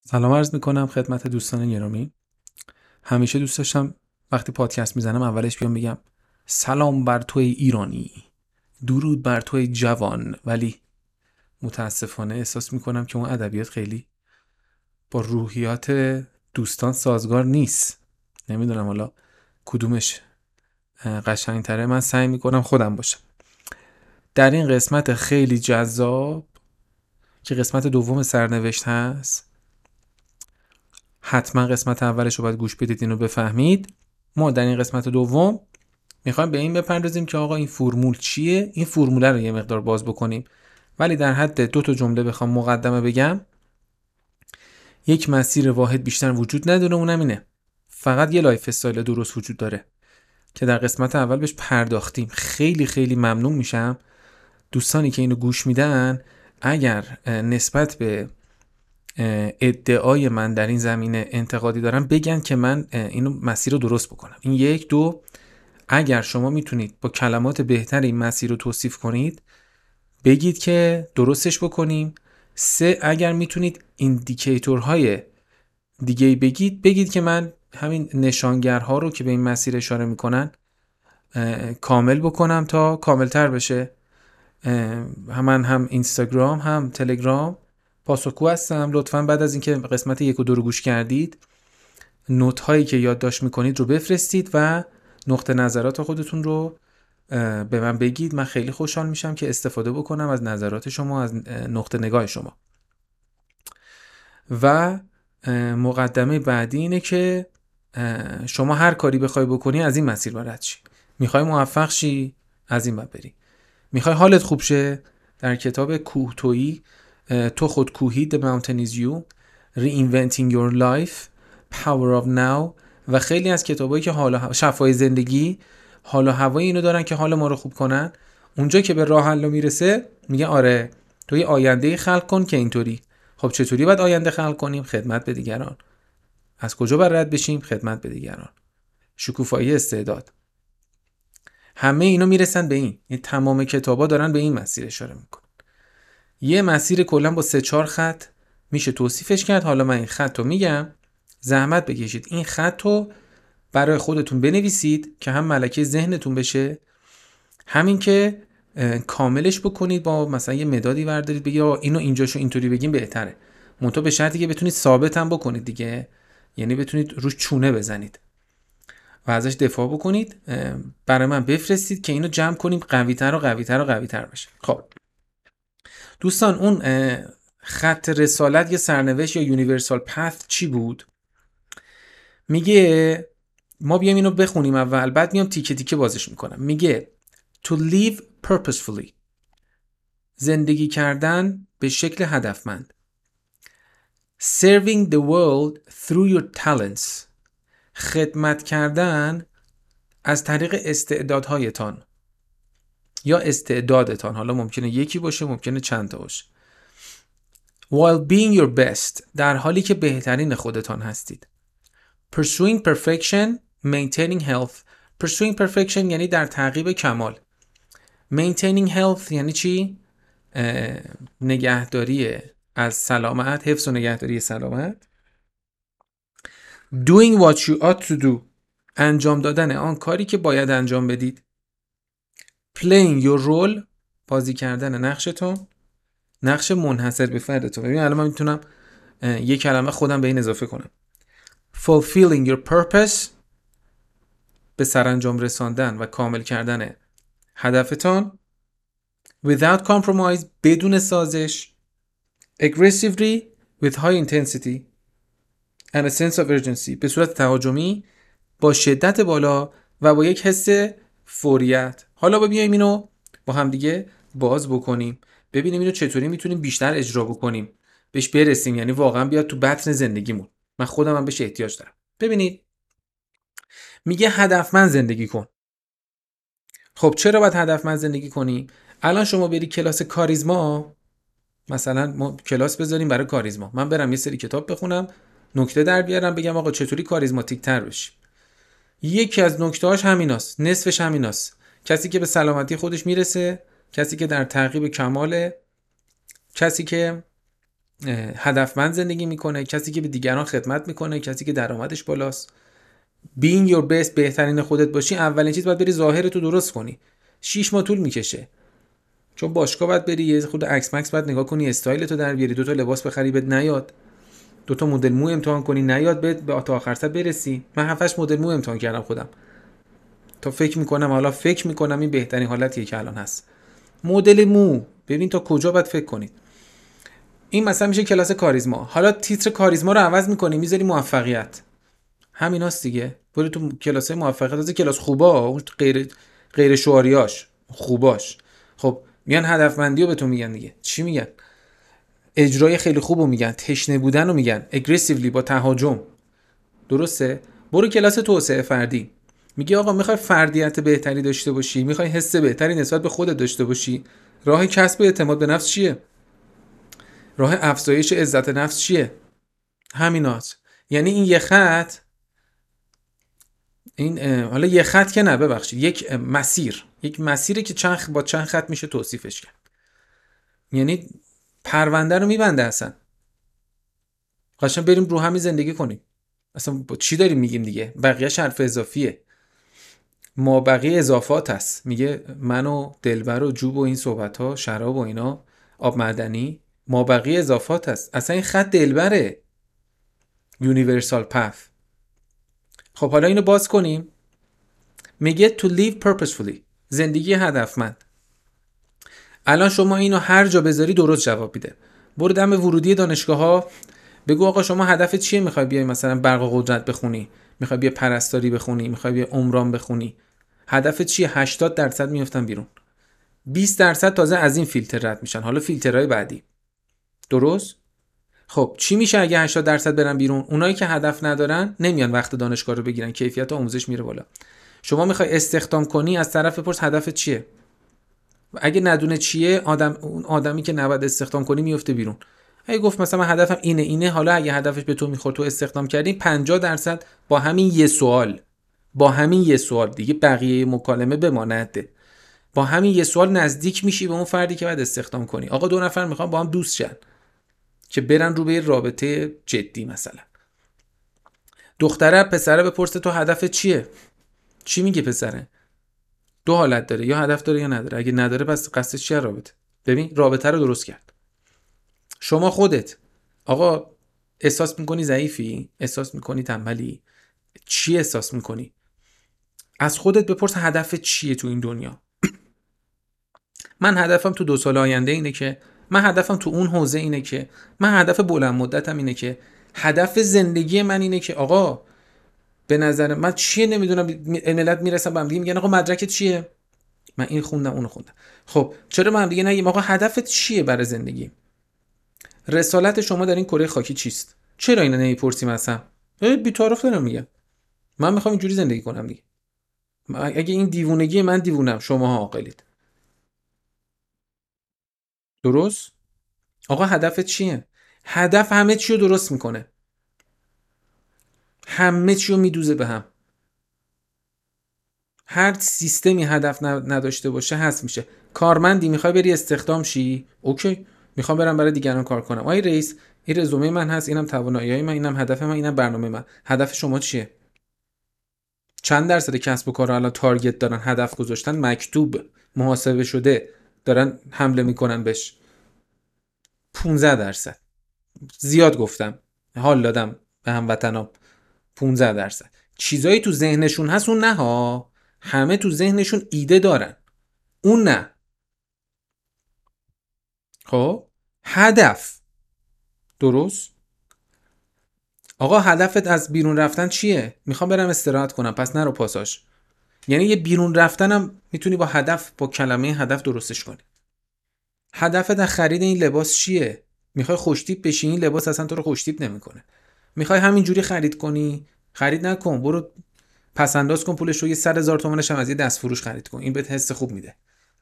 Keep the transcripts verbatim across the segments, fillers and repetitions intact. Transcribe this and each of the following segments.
سلام عرض میکنم خدمت دوستان گرامی. همیشه دوست داشتم وقتی پادکست میزنم اولش بیام بگم سلام بر توی ایرانی، درود بر توی جوان، ولی متاسفانه احساس میکنم که اون ادبیات خیلی با روحیات دوستان سازگار نیست. نمیدونم حالا کدومش قشنگتره. من سعی میکنم خودم باشم. در این قسمت خیلی جذاب که قسمت دوم سرنوشت هست، حتما قسمت اولش رو باید گوش بدید اینو بفهمید. ما در این قسمت دوم میخوایم به این بپردازیم که آقا این فرمول چیه، این فرموله رو یه مقدار باز بکنیم. ولی در حد دو تا جمله بخوام مقدمه بگم، یک مسیر واحد بیشتر وجود نداره، اونم اینه فقط یه لایف استایل درست وجود داره که در قسمت اول بهش پرداختیم. خیلی خیلی ممنون میشم دوستانی که اینو گوش میدن اگر نسبت به ادعای من در این زمینه انتقادی دارن بگن که من اینو مسیر رو درست بکنم. این یک. دو، اگر شما میتونید با کلمات بهتر این مسیر رو توصیف کنید بگید که درستش بکنیم. سه، اگر میتونید ایندیکیتورهای دیگه بگید بگید که من همین نشانگرها رو که به این مسیر اشاره میکنن کامل بکنم تا کاملتر بشه. من هم اینستاگرام هم تلگرام پاسخگو هستم. لطفاً بعد از اینکه قسمت یک و دو رو گوش کردید نوت هایی که یادداشت میکنید رو بفرستید و نقطه نظرات خودتون رو به من بگید. من خیلی خوشحال میشم که استفاده بکنم از نظرات شما، از نقطه نگاه شما. و مقدمه بعدی اینه که شما هر کاری بخوای بکنی از این مسیر باید رد شی. میخوای موفق شی از این باید بری. میخوای حالت خوب شه، در کتاب کوهتویی تو خود کوهی The Mountain is You، Reinventing Your Life، Power of Now و خیلی از کتابایی که حال شفای زندگی حال و هوای اینو دارن که حال ما رو خوب کنن، اونجا که به راه حل میرسه میگه آره تو یه آینده خلق کن که اینطوری. خب چطوری باید آینده خلق کنیم؟ خدمت به دیگران. از کجا باید رد بشیم؟ خدمت به دیگران. شکوفایی استعداد. همه اینا میرسن به این. این تمام کتابا دارن به این مسیر اشاره میکنن. یه مسیر کلا با سه چهار خط میشه توصیفش کرد. حالا من این خط رو میگم، زحمت بکشید این خط رو برای خودتون بنویسید که هم ملکه ذهنتون بشه، همین که کاملش بکنید با مثلا یه مدادی بردارید بگید اینو اینجاشو اینطوری بگیم بهتره. منتها به شرطی که بتونید ثابت هم بکنید دیگه، یعنی بتونید روش چونه بزنید و ازش دفاع بکنید. برای من بفرستید که اینو جمع کنیم قوی‌تر و قوی‌تر و قوی‌تر بشه. خب دوستان، اون خط رسالت یا سرنوشت یا یونیورسال پث چی بود؟ میگه ما بیام اینو بخونیم اول، بعد میام تیکه تیکه بازش میکنم. میگه to live purposefully، زندگی کردن به شکل هدفمند. serving the world through your talents، خدمت کردن از طریق استعدادهایتان یا استعدادتان. حالا ممکنه یکی باشه، ممکنه چند تا باشه. while being your best، در حالی که بهترین خودتان هستید. pursuing perfection، maintaining health. pursuing perfection یعنی در تعقیب کمال. maintaining health یعنی چی؟ نگهداری از سلامت، حفظ و نگهداری سلامت. doing what you ought to do، انجام دادن آن کاری که باید انجام بدید. playing your role، بازی کردن نقشتون، نقش منحصر به فردتون. ببین الان من میتونم یک کلمه خودم به این اضافه کنم. fulfilling your purpose، به سرانجام رساندن و کامل کردن هدفتان. without compromise، بدون سازش. aggressively with high intensity and a sense of urgency، به صورت تهاجمی با شدت بالا و با یک حس فوریت. حالا بیایم اینو با هم دیگه باز بکنیم، ببینیم اینو چطوری میتونیم بیشتر اجرا بکنیم، بهش برسیم، یعنی واقعا بیاد تو بطن زندگیمون. من خودم هم بهش احتیاج دارم. ببینید میگه هدفمند زندگی کن. خب چرا باید هدفمند زندگی کنی؟ الان شما بری کلاس کاریزما، مثلا ما کلاس بذاریم برای کاریزما، من برم یه سری کتاب بخونم، نکته در بیارم، بگم آقا چطوری کاریزماتیک تر بشی. یکی از نکته‌هاش همیناست، نصفش همیناست. کسی که به سلامتی خودش میرسه، کسی که در تعقیب کماله، کسی که هدفمند زندگی میکنه، کسی که به دیگران خدمت میکنه، کسی که درآمدش بالاست. being your best، بهترین خودت باشی، اولین چیز باید بری ظاهرتو درست کنی. شش ماه طول میکشه، چون باشگاه باید بری، یه خود عکس مکس باید نگاه کنی، استایلتو در بیاری، دو تا لباس بخری بهت نیاد، دو تا مدل مو امتحان کنی نیاد بهت، به تا آخر سر برسی. من هفت هشت مدل مو امتحان کردم خودم، تا فکر میکنم حالا فکر میکنم این بهترین حالتیه که الان هست. مدل مو ببین تا کجا باید فکر کنید. این مثلا میشه کلاس کاریزما. حالا تیتر کاریزما رو عوض میکنی میذاری موفقیت، همیناست دیگه. برو تو کلاس موفقیت، از کلاس خوبا، اون غیر غیر شعاریاش خوباش. خب میان هدفمندی رو به تو میگن دیگه. چی میگن؟ اجرای خیلی خوبو میگن، تشنه بودن رو میگن، اگریسیولی، با تهاجم. درسته؟ برو کلاس توسعه فردی، میگی آقا میخوای فردیت بهتری داشته باشی، میخوای حس بهتری نسبت به خودت داشته باشی، راه کسب اعتماد به نفس چیه؟ راه افزایش عزت نفس چیه؟ همینات. یعنی این یه خط، این حالا یه خط که نه، ببخشید، یک مسیر، یک مسیری که چند با چند خط میشه توصیفش کرد. یعنی پرونده رو میبنده اصلا. قشنگ بریم رو همین زندگی کنیم. اصلا با چی داریم میگیم دیگه؟ بقیه‌اش حرف اضافیه. ما بقیه اضافات هست. میگه من و دلبر و جوب و این صحبت ها، شراب و اینا، آب معدنی، ما بقیه اضافات هست. اصلا این خط دلبره، یونیورسال پث. خب حالا اینو باز کنیم. میگه to live purposefully، زندگی هدفمند. الان شما اینو هر جا بذاری درست جواب میده. برو دم ورودی دانشگاه ها بگو آقا شما هدفت چیه؟ میخوای بیای مثلا برق و قدرت بخونی، میخوای بیای پرستاری بخونی، میخوای بیای عمران بخونی، هدفت چیه؟ هشتاد درصد میافتن بیرون، بیست درصد تازه از این فیلتر رد میشن. حالا فیلترهای بعدی. درست؟ خب چی میشه اگه هشتاد درصد برن بیرون؟ اونایی که هدف ندارن نمیان وقت دانشگاه رو بگیرن، کیفیت آموزش میره بالا. شما میخوای استخدام کنی، از طرف بپرس هدفت چیه. اگه ندونه چیه، آدم اون آدمی که نباید استخدام کنی میفته بیرون. اگه گفت مثلا هدفم اینه اینه، حالا اگه هدفش به تو میخورد تو استخدام کردی، پنجاه درصد با همین یه سوال، با همین یه سوال دیگه، بقیه مکالمه بماند، با همین یه سوال نزدیک میشی به اون فردی که باید استخدام کنی. آقا دو نفر میخوان با هم دوست شن که برن رو به رابطه جدی. مثلا دختره پسره بپرسه تو هدفت چیه؟ چی میگه پسره؟ دو حالت داره، یا هدف داره یا نداره. اگه نداره پس قصدش چیه؟ رابطه. ببین رابطه رو درست کرد. شما خودت آقا احساس میکنی ضعیفی، احساس میکنی تنبلی، چی احساس میکنی؟ از خودت بپرس هدفت چیه تو این دنیا. من هدفم تو دو سال آینده اینه که، من هدفم تو اون حوزه اینه که، من هدف بلند مدتم اینه که، هدف زندگی من اینه که. آقا به نظر من چیه؟ نمیدونم. ملت میرسن به هم دیگه میگن آقا مدرکت چیه؟ من این خوندم اونو خوندم. خب چرا ما هم دیگه نگیم آقا هدفت چیه برای زندگی؟ رسالت شما در این کره خاکی چیست؟ چرا اینو نمیپرسیم اصلا؟ بی‌طرف دارم میگم، من میخوام اینجوری زندگی کنم دیگه. اگه این دیوونگی من دیوونم، شماها عاقلید. درست؟ آقا هدفت چیه؟ هدف همه چی رو درست میکنه، همه چی رو میدوزه به هم. هر سیستمی هدف نداشته باشه هست میشه. کارمندی میخوای بری استخدام شی، اوکی، میخوام برم برای دیگران کار کنم. آی رئیس، این رزومه من هست، اینم توانایی‌های من، اینم هدف من، اینم برنامه من. هدف شما چیه؟ چند درصد کسب و کارها الان تارگت دارن، هدف گذاشتن، مکتوب محاسبه شده دارن حمله میکنن بهش؟ پانزده درصد. زیاد گفتم، حال دادم به هموطنام. پانزده درصد چیزایی تو ذهنشون هست، اون نه ها. همه تو ذهنشون ایده دارن، اون نه. خب هدف. درست؟ آقا هدفت از بیرون رفتن چیه؟ میخوام برم استراحت کنم، پس نرو پاساژ. یعنی یه بیرون رفتنم میتونی با هدف، با کلمه هدف درستش کنی. هدفت از خرید این لباس چیه؟ میخوای خوشتیپ بشی، این لباس اصلا تو رو خوشتیپ نمیکنه. میخوای همینجوری خرید کنی، خرید نکن، برو پس انداز کن پولش رو، یه صد هزار تومانش هم از یه دست فروش خرید کن، این بهت حس خوب میده.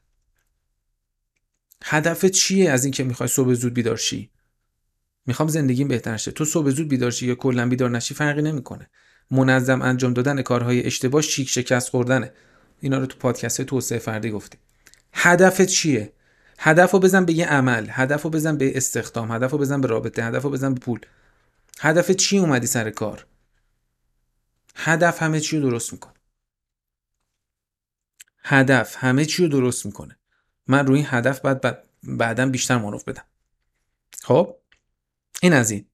هدفت چیه از این که میخوای صبح زود بیدار شی؟ میخوام زندگیم بهتر شه. تو صبح زود بیدار شی یا کلا بیدار نشی فرقی نمیکنه. منظم انجام دادن کارهای اشتباه شیک شکست خوردنه. اینا رو تو پادکست توسعه فردی گفتیم. هدفت چیه؟ هدفو بزن به یه عمل، هدفو بزن به استخدام، هدفو بزن به رابطه، هدفو بزن به پول. هدف چی اومدی سر کار؟ هدف همه چی رو درست میکنه. هدف همه چی رو درست میکنه. من روی این هدف بعد بعد بعداً بیشتر مانور بدم. خب این از این.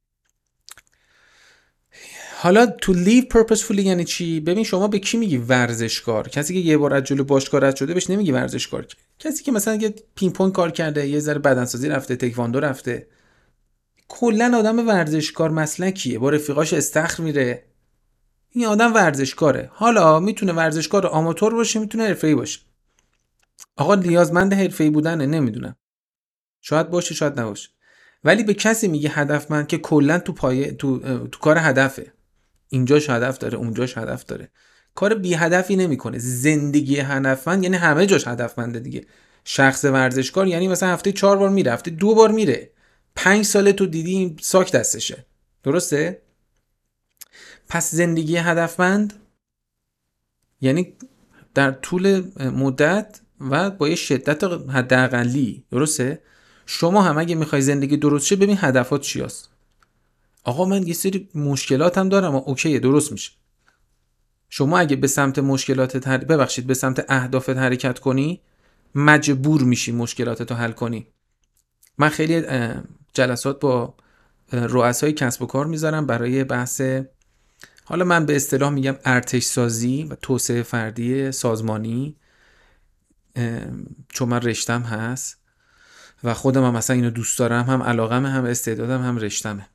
حالا to live purposefully یعنی چی؟ ببین شما به کی میگی ورزشکار؟ کسی که یه بار از جلو باشگاه رد شده بهش نمیگی ورزشکار. کسی که مثلا یه پینگ پونگ کار کرده، یه ذره بدنسازی رفته، تکواندو رفته، کلا آدم ورزشکار مسلکیه، با رفیقاش استخر میره، این آدم ورزشکاره. حالا میتونه ورزشکار آماتور باشه، میتونه حرفه‌ای باشه. آقا نیازمند حرفه‌ای بودنه، نمیدونم، شاید باشه شاید نباشه، ولی به کسی میگه هدفمند که کلا تو پایه تو تو کار هدفه، اینجاش هدف داره، اونجاش هدف داره، کار بی هدفی نمیکنه. زندگی هدفمند یعنی همه جاش هدفمنده دیگه. شخص ورزشکار یعنی مثلا هفته چهار بار میره، هفته دو بار میره، پنج ساله تو دیدی این ساک دستشه، درسته؟ پس زندگی هدفمند یعنی در طول مدت و با یه شدت حداقلی، درسته؟ شما هم اگه میخوای زندگی درست شه ببین هدفات چی هست. آقا من یه سری مشکلات هم دارم، اوکیه، درست میشه. شما اگه به سمت مشکلاتت هر... ببخشید به سمت اهدافت حرکت کنی، مجبور میشی مشکلاتتو حل کنی. من خیلی جلسات با رؤسای کسب و کار میذارم برای بحث، حالا من به اصطلاح میگم ارتش سازی و توسعه فردی سازمانی، چون من رشتم هست و خودم هم مثلا اینو دوست دارم، هم علاقم، هم استعدادم، هم رشتمه.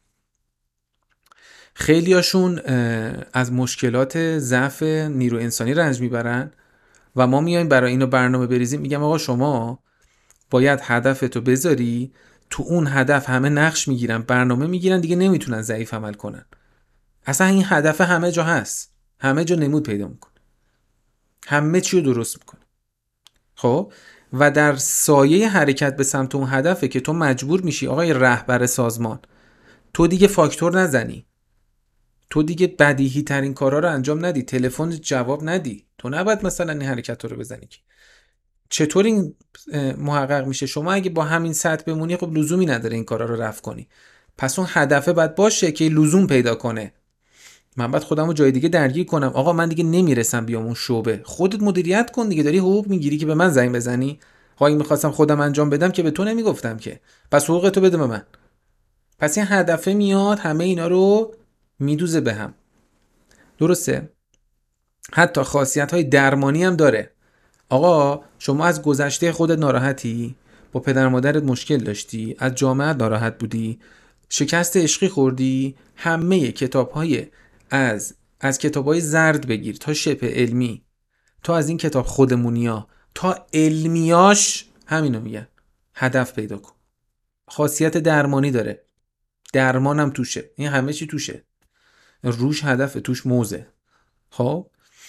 خیلی هاشون از مشکلات ضعف نیرو انسانی رنج میبرن و ما میایم برای اینو برنامه بریزیم. میگم آقا شما باید هدفتو بذاری، تو اون هدف همه نقش میگیرن، برنامه میگیرن، دیگه نمیتونن ضعیف عمل کنن. اصلا این هدف همه جا هست، همه جا نمود پیدا میکنه، همه چی رو درست میکنه. خب و در سایه حرکت به سمت اون هدفه که تو مجبور میشی آقای رهبر سازمان، تو دیگه فاکتور نزنی، تو دیگه بدیهی ترین کارا رو انجام ندی، تلفن جواب ندی، تو نباید مثلا این حرکت رو بزنی. چطور این محقق میشه؟ شما اگه با همین سطح بمونی خب لزومی نداره این کارا رو رفع کنی. پس اون هدفه باید باشه که لزوم پیدا کنه. من باید خودمو جای دیگه درگیر کنم، آقا من دیگه نمیرسم بیام اون شعبه. خودت مدیریت کن دیگه، داری حقوق میگیری که به من زنگ بزنی؟ خواهی میخواستم خودم انجام بدم که به تو نمیگفتم که، پس حقوق تو بده به من. پس این هدفه میاد همه اینا رو میدوزه به هم، درسته؟ حتی خاصیت‌های درمانی هم داره. آقا شما از گذشته خودت ناراحتی؟ با پدر مادرت مشکل داشتی؟ از جامعه ناراحت بودی؟ شکست عشقی خوردی؟ همه کتاب‌های از از کتاب‌های زرد بگیر تا شبه علمی، تا از این کتاب خودمونیا تا علمیاش همینو میگن، هدف پیدا کن. خاصیت درمانی داره، درمانم توشه، این همه چی توشه، روش هدف، توش موزه. خب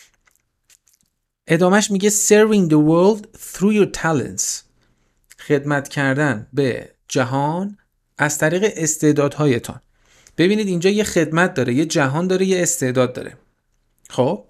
ادامش میگه serving the world through your talents، خدمت کردن به جهان از طریق استعدادهایتان. ببینید اینجا یه خدمت داره، یه جهان داره، یه استعداد داره. خب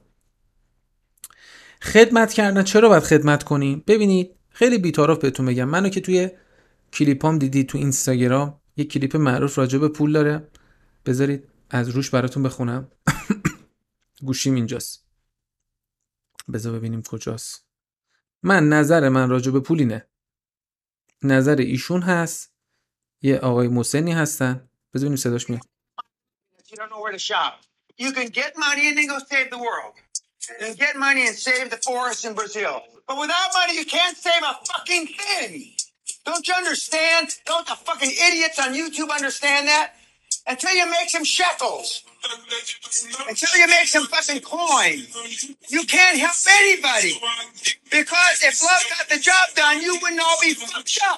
خدمت کردن، چرا باید خدمت کنیم؟ ببینید خیلی بی‌طرف بهتون میگم، منو که توی کلیپام دیدی تو اینستاگرام، یه کلیپ معروف راجع به پول داره، بذارید از روش براتون بخونم. گوشیم اینجاست، بذار ببینیم کجاست. من نظر من راجع به پول اینه، نظر ایشون هست، یه آقای مسنی هستن، بذار ببینیم صداش میاد. You don't know where to shop. You can get money and then go save the world. You can get money and save the forests in Brazil. But without money you can't save a fucking thing. Don't you understand? Don't the fucking idiots on YouTube understand that? Until you make some shekels. Until you make some fucking coin. You can't help anybody. Because if love got the job done, you wouldn't all be fucked up.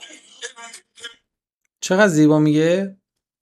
چقدر زیبا میگه.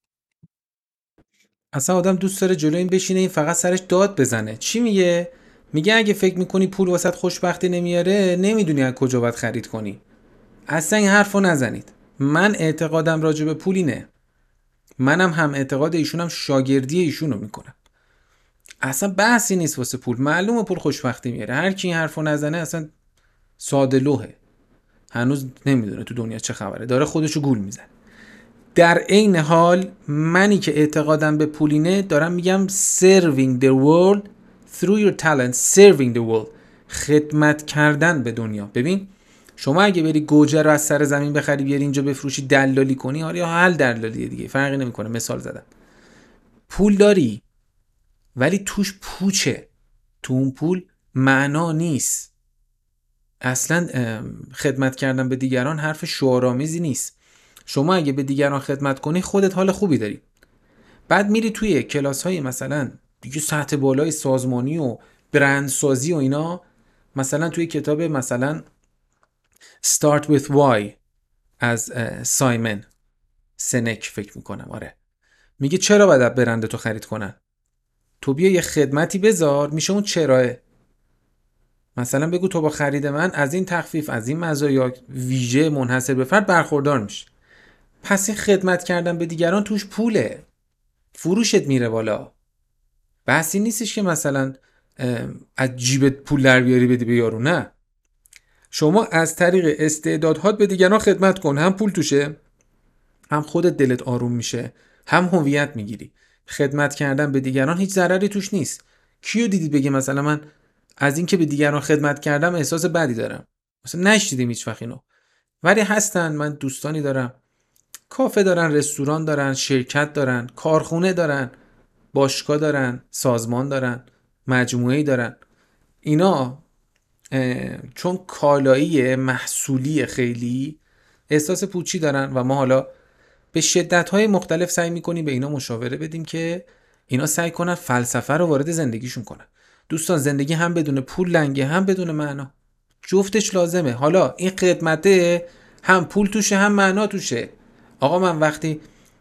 اصلا آدم دوست داره جلو این بشینه، این فقط سرش داد بزنه. چی میگه؟ میگه اگه فکر میکنی پول واسط خوشبختی نمیاره، نمیدونی از کجا باید خرید کنی. اصلا این حرفو نزنید. من اعتقادم راجع به پول اینه، منم هم اعتقاد ایشونم شاگردی ایشونو میکنم. اصلا بحثی نیست واسه پول، معلومه پول خوشبختی میاره، هر کی این حرفو نزنه اصلا ساده لوحه. هنوز نمیدونه تو دنیا چه خبره، داره خودشو گول میزنه. در عین حال منی که اعتقادم به پولینه دارم میگم serving the world through your talent. serving the world، خدمت کردن به دنیا. ببین شما اگه بری گوجه رو از سر زمین بخری بیاری اینجا بفروشی دلالی کنی، آره حل دلالیه دیگه، فرقی نمیکنه. مثال زدم. پول داری ولی توش پوچه، تو اون پول معنا نیست. اصلا خدمت کردن به دیگران حرف شعارآمیزی نیست. شما اگه به دیگران خدمت کنی خودت حال خوبی داری. بعد میری توی کلاس های مثلا دیگه سطح بالای سازمانی و برندسازی و اینا، مثلا توی کتاب مثلا Start with Why از سایمن سنک فکر میکنم، آره، میگه چرا باید برند تو خرید کنن. تو بیا یه خدمتی بذار، میشه اون چراه. مثلا بگو تو با خرید من از این تخفیف، از این مزایا ویژه منحصر به فرد برخوردار میشه. پس این خدمت کردن به دیگران توش پوله، فروشت میره بالا. بحثی نیستش که مثلا از جیبت پول در بیاری بدی به یارو، نه. شما از طریق استعدادات به دیگران خدمت کن، هم پول توشه، هم خودت دلت آروم میشه، هم هویت میگیری. خدمت کردن به دیگران هیچ ضرری توش نیست. کیو دیدی بگه مثلا من از این که به دیگران خدمت کردم احساس بدی دارم؟ مثلا نشدیدیم هیچ وقت اینو. ولی هستن، من دوستانی دارم کافه دارن، رستوران دارن، شرکت دارن، کارخونه دارن، باشگاه دارن، سازمان دارن، مجموعه‌ای دارن. اینا چون کالایی محصولی خیلی احساس پوچی دارن و ما حالا به شدت‌های مختلف سعی می‌کنیم به اینا مشاوره بدیم که اینا سعی کنن فلسفه رو وارد زندگیشون کنن. دوستان زندگی هم بدون پول لنگه، هم بدون معنا، جفتش لازمه. حالا این خدمته هم پول توشه هم معنا توشه. آقا من وقتی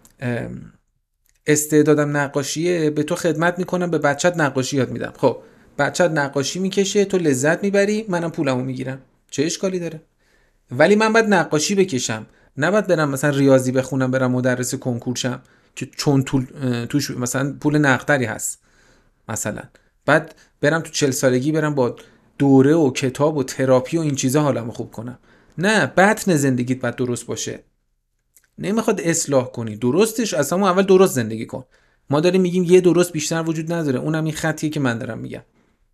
استعدادم نقاشیه به تو خدمت میکنم، به بچت نقاشی یاد میدم. خب بچت نقاشی میکشه، تو لذت میبری، منم پولمو میگیرم، چه اشکالی داره؟ ولی من باید نقاشی بکشم، نه باید برم مثلا ریاضی بخونم برم مدرس کنکور شم که چون طول توش مثلا پول نقدری هست. مثلا بعد برم تو چهل سالگی برم با دوره و کتاب و تراپی و این چیزا حالمو خوب کنم. نه، بطن زندگیت باید درست باشه. نمیخواد اصلاح کنی، درستش اصلا اول درست زندگی کن. ما داریم میگیم یه درست بیشتر وجود نداره، اونم این خطیه که من دارم میگم.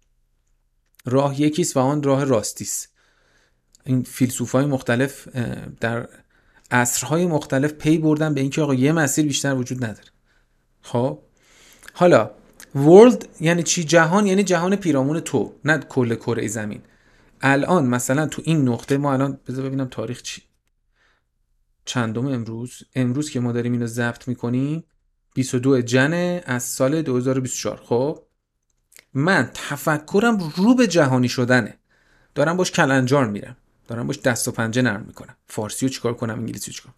راه یکیست و آن راه راستیست. این فیلسوفای مختلف در عصرهای مختلف پی بردن به اینکه آقا یه مسیر بیشتر وجود نداره. خب حالا world یعنی چی؟ جهان یعنی جهان پیرامون تو، نه کل کره زمین. الان مثلا تو این نقطه ما الان بذار ببینم تاریخ چی چندم امروز امروز که ما داریم اینو ضبط میکنیم بیست و دو ژن از سال دو هزار و بیست و چهار. خب من تفکرم رو به جهانی شدنه، دارم باش کلنجار میرم، دارم باش دست و پنجه نرم میکنم. فارسی رو چیکار کنم، انگلیسی رو چیکار؟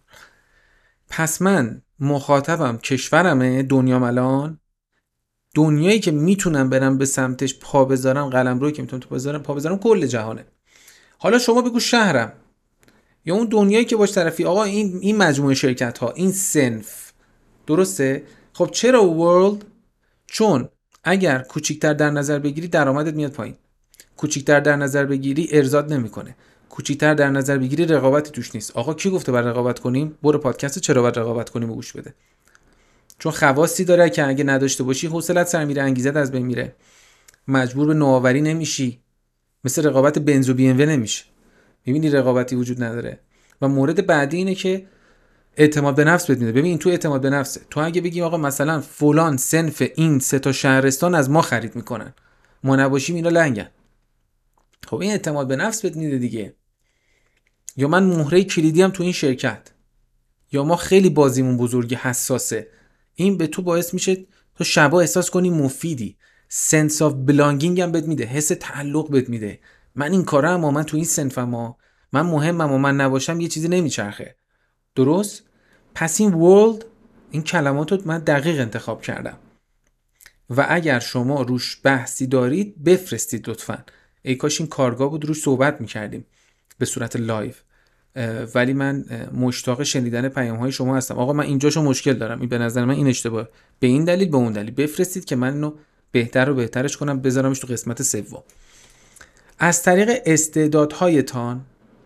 پس من مخاطبم کشورمه، دنیام الان دنیایی که میتونم برم به سمتش پا بذارم، قلمرویی که میتونم تو بذارم پا بذارم کل جهانه. حالا شما بگو شهرم یا اون دنیایی که باش طرفی، آقا این این مجموعه شرکت ها، این صنف، درسته؟ خب چرا world؟ چون اگر کوچیک‌تر در نظر بگیری درآمدت میاد پایین، کوچیک‌تر در نظر بگیری ارضاد نمیکنه، کوچیک‌تر در نظر بگیری رقابتی توش نیست. آقا کی گفته بر رقابت کنیم؟ برو پادکست چرا بر رقابت کنیم گوش بده. چون خواصی داره که اگه نداشته باشی حوصله‌ات سر میره، انگیزت از بین میره، مجبور به نوآوری نمیشی، مثل رقابت بنز و بی ام و نمیشه. میبینی رقابتی وجود نداره. و مورد بعدی اینه که اعتماد به نفس بهت میده. ببین تو اعتماد به نفسه، تو اگه بگی آقا مثلا فلان صنف این سه تا شهرستان از ما خرید میکنن، ما نباشیم اینا لنگن، خب این اعتماد به نفس بهت میده دیگه. یا من مهره کلیدی هم تو این شرکت، یا ما خیلی بازیمون بزرگی حساسه، این به تو باعث میشه تو شبا احساس کنی مفیدی. sense of belonging هم بهت میده، حس تعلق بهت میده. من این کارم اما من تو این صنفم ها، من مهمم و من نباشم یه چیزی نمیچرخه. درست؟ پس این world، این کلمات رو من دقیق انتخاب کردم و اگر شما روش بحثی دارید بفرستید لطفاً. ای کاش این کارگاه بود روش صحبت میکردیم به صورت لایو، ولی من مشتاق شنیدن پیام‌های شما هستم. آقا من اینجاشو مشکل دارم، این به نظر من این اشتباه، به این دلیل به اون دلیل، بفرستید که من اینو بهتر و بهترش کنم، بذارمش تو قسمت سوم. از طریق استعدادهایتان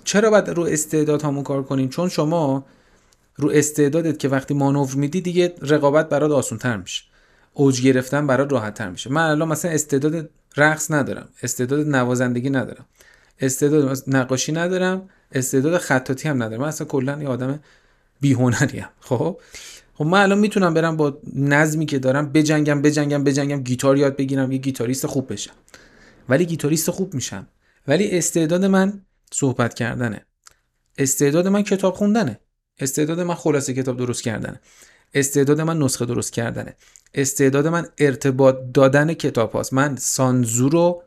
چرا باید رو استعدادهامون کار کنیم؟ چون شما رو استعدادت که وقتی مانور میدی دیگه رقابت برات آسان‌تر میشه، اوج گرفتن برات راحت‌تر میشه. من الان مثلا استعداد رقص ندارم، استعداد نوازندگی ندارم، استعداد نقاشی ندارم، استعداد خطاطی هم ندارم. من اصلا کلا یه آدم بی‌هنریم. خب خب من الان میتونم برم با نظمی که دارم بجنگم بجنگم بجنگم گیتار یاد بگیرم، یه گیتاریست خوب بشم. ولی گیتاریست خوب میشم، ولی استعداد من صحبت کردنه، استعداد من کتاب خوندنه، استعداد من خلاصه کتاب درست کردنه، استعداد من نسخه درست کردنه، استعداد من ارتباط دادن کتاب هاست. من سانزو رو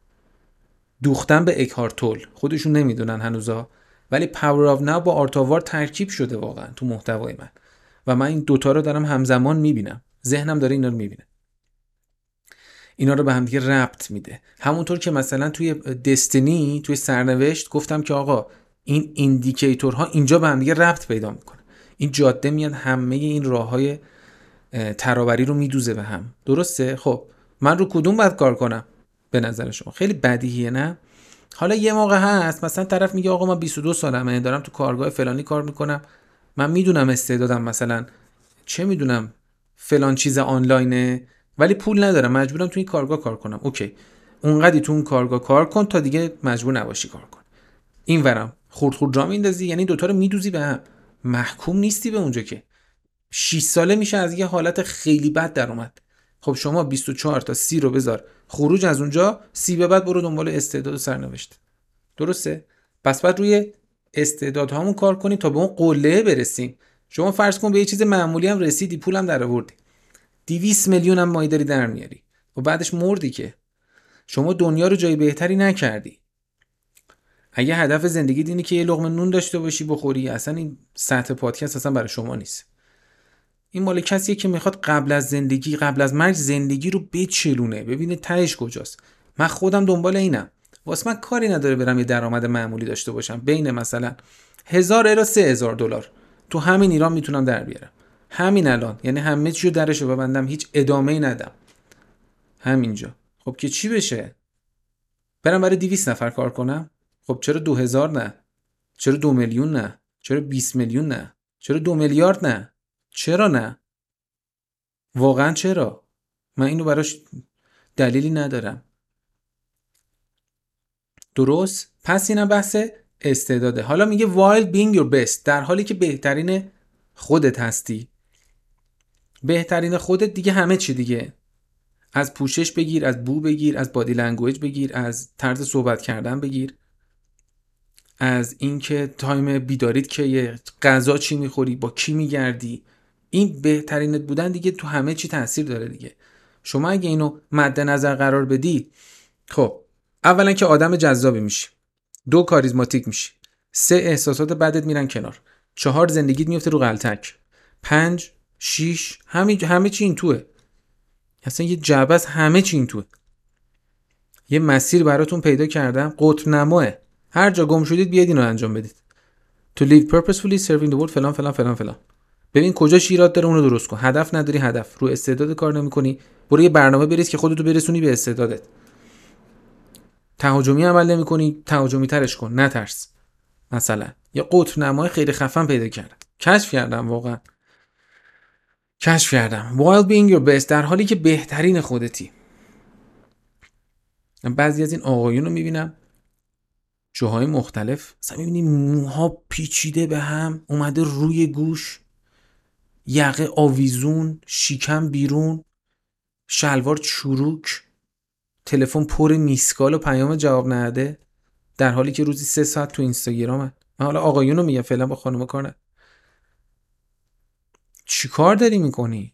دوختم به اکهارت تول، خودشون نمیدونن هنوزا، ولی پاور آف ناو با آرت آف وار ترکیب شده واقعا تو محتوای من و من این دوتا رو دارم همزمان میبینم، ذهنم داره اینا رو میبینه، اینا رو به هم دیگه ربط میده. همونطور که مثلا توی دستینی توی سرنوشت گفتم که آقا این ایندیکیتورها اینجا به هم دیگه ربط پیدا میکنه، این جاده میاد همه این راههای ترابری رو میدوزه به هم، درسته؟ خب من رو کدوم باید کار کنم به نظر شما؟ خیلی بدیهیه نه؟ حالا یه موقع هست مثلا طرف میگه آقا من بیست و دو سالمه دارم تو کارگاه فلانی کار میکنم، من میدونم استعدادم مثلا چه میدونم فلان چیز آنلاینه ولی پول ندارم، مجبورم تو این کارگاه کار کنم. اوکی، اونقدی تو اون کارگاه کار کن تا دیگه مجبور نباشی کار کن. این ورم خورد خورد جا میندازی، یعنی دوتا رو میدوزی به هم، محکوم نیستی به اونجا که شش ساله میشه از یه حالت خیلی بد در اومد. خب شما بیست و چهار تا سی رو بذار خروج از اونجا، سی به بعد برو دنبال استعداد و سرنوشت، درسته؟ پس بعد روی استعدادهامون کار کنیم تا به اون قله برسیم. شما فرض کن به یه چیز معمولی هم رسیدی، پولم در آوردی، دویست میلیون هم مایی داری در میاری و بعدش مردی که شما دنیا رو جای بهتری نکردی. اگه هدف زندگی اینه که یه لقمه نون داشته باشی بخوری، اصلا این سطح پادکست اصلا برای شما نیست. این مال کسیه که میخواد قبل از زندگی قبل از مرگ زندگی رو بچلونه، ببینه تهش کجاست. من خودم دنبال اینم، واسه من کاری نداره برم یه درآمد معمولی داشته باشم، بین مثلا هزار الی سه هزار دلار تو همین ایران میتونم در بیارم همین الان، یعنی همه چیو درشو ببندم، هیچ ادامه‌ای ندم همینجا. خب که چی بشه؟ برم برای دویست نفر کار کنم؟ خب چرا دو هزار نه؟ چرا دو میلیون نه؟ چرا بیست میلیون نه؟ چرا دو میلیارد نه؟ چرا نه؟ واقعا چرا؟ من اینو براش دلیلی ندارم. درست؟ پس اینم بحث استعداده. حالا میگه while being your best، در حالی که بهترین خودت هستی. بهترین خودت دیگه همه چی دیگه، از پوشش بگیر، از بو بگیر، از بادی لنگویج بگیر، از طرز صحبت کردن بگیر، از اینکه تایم بیداریت که غذا چی میخوری، با کی میگردی، این بهترینت بودن دیگه تو همه چی تاثیر داره دیگه. شما اگه اینو مد نظر قرار بدی، خب اولا که آدم جذابی میشی، دو کاریزماتیک میشی، سه احساسات بدت میرن کنار، چهار زندگیت میفته رو غلطک، پنج شیش همه همه چی این توه، اصلا یه جعبه از همه چی این توه. یه مسیر براتون پیدا کردم قطب نماه، هر جا گم شدید بیاید اینو انجام بدید. To live purposefully serving the world فلان فلان فلان فلان. ببین کجا شیرات داره اونو درست کن. هدف نداری، هدف رو استعداد کار نمی‌کنی، برو یه برنامه بریز که خودتو برسونی به استعدادت. تهاجمی عمل نمی‌کنی، تهاجمی ترش کن، نترس. مثلا یه قطب نمای خیلی خفن پیدا کردم، کشف کردم، واقعا کشف کردم. while being your best، در حالی که بهترین خودتی. بعضی از این آقایون رو می‌بینم جاهای مختلف، مثلا می‌بینی موها پیچیده به هم اومده روی گوش، یقه آویزون، شیکم بیرون، شلوار چروک، تلفن پر میسکال و پیام جواب نده، در حالی که روزی سه ساعت تو اینستاگرامن. من حالا آقایونو میگم، فعلا با خانوما کار نه. چی کار داری میکنی؟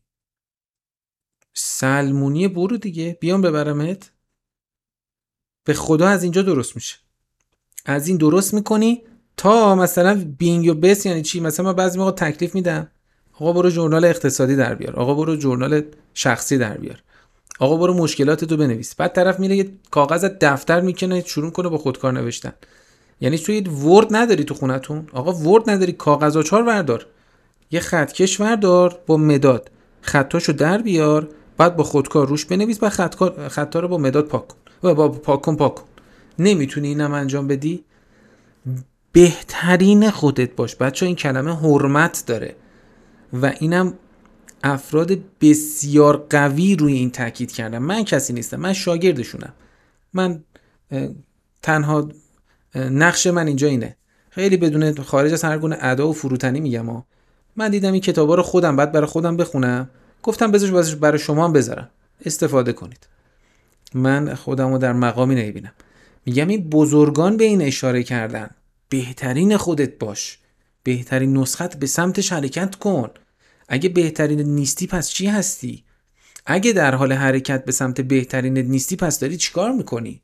سلمونی برو دیگه، بیام ببرمت. به خدا از اینجا درست میشه، از این درست میکنی تا مثلا being your best. یعنی چی؟ مثلا من بعضی موقع تکلیف میدم، آقا برو ژورنال اقتصادی در بیار، آقا برو ژورنال شخصی در بیار، آقا برو مشکلاتتو بنویس. بعد طرف میره یه کاغذ دفتر میکنه شروع کنه با خودکار نوشتن. یعنی تو یه ورد نداری تو خونتون؟ آقا ورد نداری، کاغذ آچار وردار، یه خطکش وردار با مداد، خطاشو در بیار، بعد با خودکار روش بنویس، بعد خطکار خطا رو با مداد پاک کن، با پاک کن پاک کن. نمیتونی اینم انجام بدی؟ بهترین خودت باش. بچه این کلمه حرمت داره و اینم افراد بسیار قوی روی این تاکید کردن. من کسی نیستم، من شاگردشونم. من تنها نقش من اینجا اینه، خیلی بدون خارج از هر گونه ادا و فروتنی میگم ها. من دیدم این کتابا رو خودم بعد برای خودم بخونم، گفتم بذارش برای شما هم بذارم استفاده کنید. من خودم رو در مقامی نمیبینم. میگم این بزرگان به این اشاره کردن، بهترین خودت باش، بهترین نسخت به سمتش حرکت کن. اگه بهترین نیستی پس چی هستی؟ اگه در حال حرکت به سمت بهترین نیستی پس داری چیکار میکنی؟